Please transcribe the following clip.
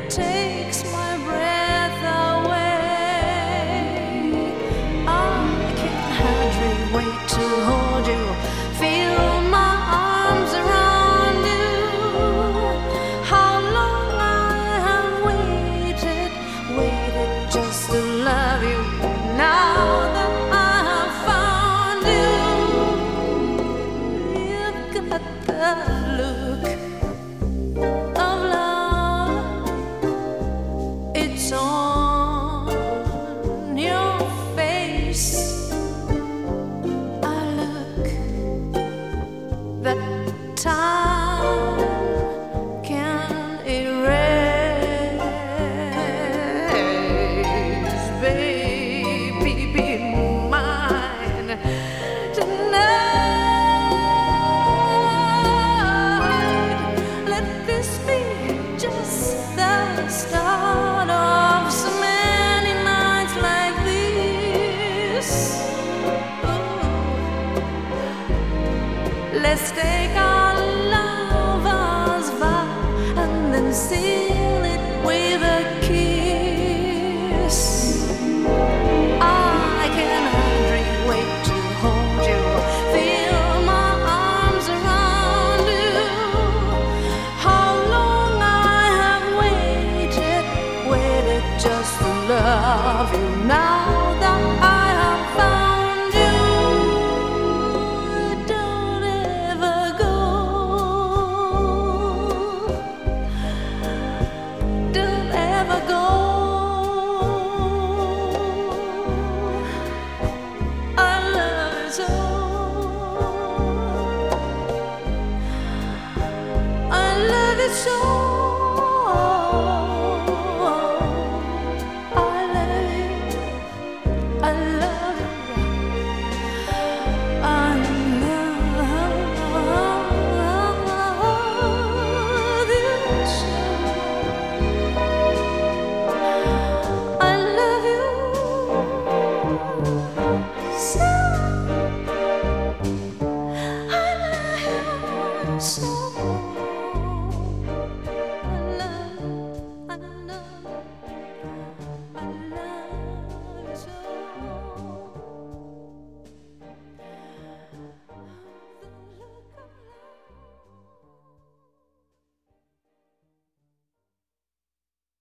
takes my breath away. I can't hardly wait to hold you, feel my arms around you. How long I have waited, waited just to love you. Now that I have found you, you've got the look of love. It's on your face. I look that time can erase. Baby, be mine tonight. Let this be just the start of so many nights like this. Ooh. Let's take our lover's vow and then seal it with a kiss. I can hardly wait to hold you, feel my arms around you. How long I have waited, waited just to love you. Now that I have found you, don't ever go, don't ever go. I love you so, I love you so. I love you, I love you, I love you so. I love you so. I love you so. I love, I love.